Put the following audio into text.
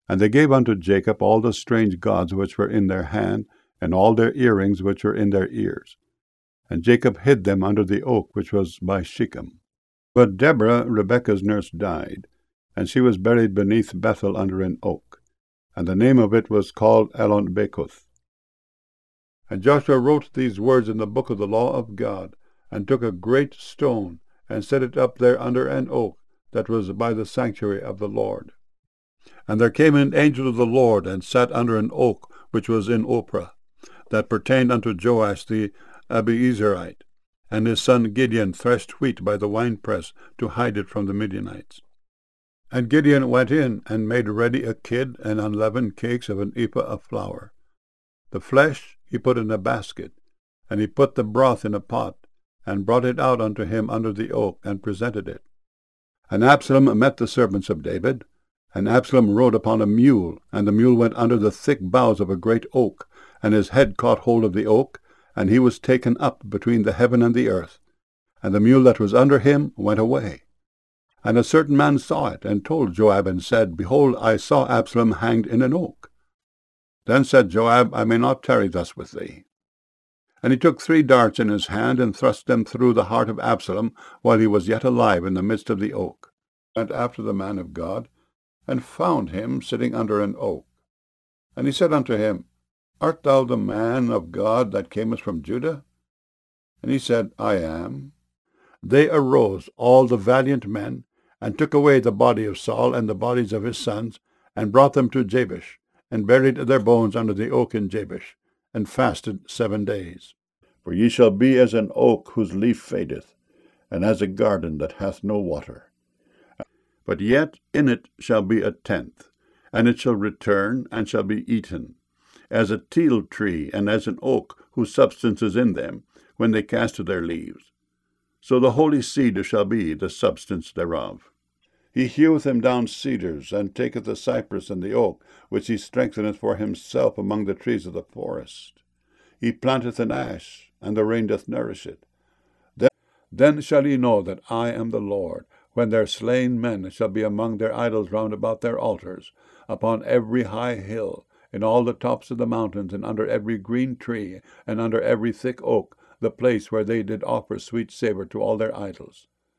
And they gave unto Jacob all the strange gods which were in their hand, and all their earrings which were in their ears. And Jacob hid them under the oak which was by Shechem. But Deborah, Rebekah's nurse, died, and she was buried beneath Bethel under an oak. And the name of it was called Elon-Bekoth. And Joshua wrote these words in the book of the law of God, and took a great stone, and set it up there under an oak that was by the sanctuary of the Lord. And there came an angel of the Lord, and sat under an oak which was in Ophrah, that pertained unto Joash the Abiezerite. And his son Gideon threshed wheat by the winepress to hide it from the Midianites. And Gideon went in, and made ready a kid and unleavened cakes of an ephah of flour. The flesh he put in a basket, and he put the broth in a pot, and brought it out unto him under the oak, and presented it. And Absalom met the servants of David, and Absalom rode upon a mule, and the mule went under the thick boughs of a great oak, and his head caught hold of the oak, and he was taken up between the heaven and the earth. And the mule that was under him went away. And a certain man saw it, and told Joab, and said, Behold, I saw Absalom hanged in an oak. Then said Joab, I may not tarry thus with thee. And he took 3 darts in his hand, and thrust them through the heart of Absalom, while he was yet alive in the midst of the oak. And after the man of God, and found him sitting under an oak. And he said unto him, Art thou the man of God that camest from Judah? And he said, I am. They arose, all the valiant men, and took away the body of Saul and the bodies of his sons, and brought them to Jabesh, and buried their bones under the oak in Jabesh, and fasted 7 days. For ye shall be as an oak whose leaf fadeth, and as a garden that hath no water. But yet in it shall be a tenth, and it shall return, and shall be eaten, as a teil tree, and as an oak whose substance is in them, when they cast their leaves. So the holy seed shall be the substance thereof. He heweth them down cedars, and taketh the cypress and the oak, which he strengtheneth for himself among the trees of the forest. He planteth an ash, and the rain doth nourish it. Then shall ye know that I am the Lord, when their slain men shall be among their idols round about their altars, upon every high hill, in all the tops of the mountains, and under every green tree, and under every thick oak, the place where they did offer sweet savour to all their idols.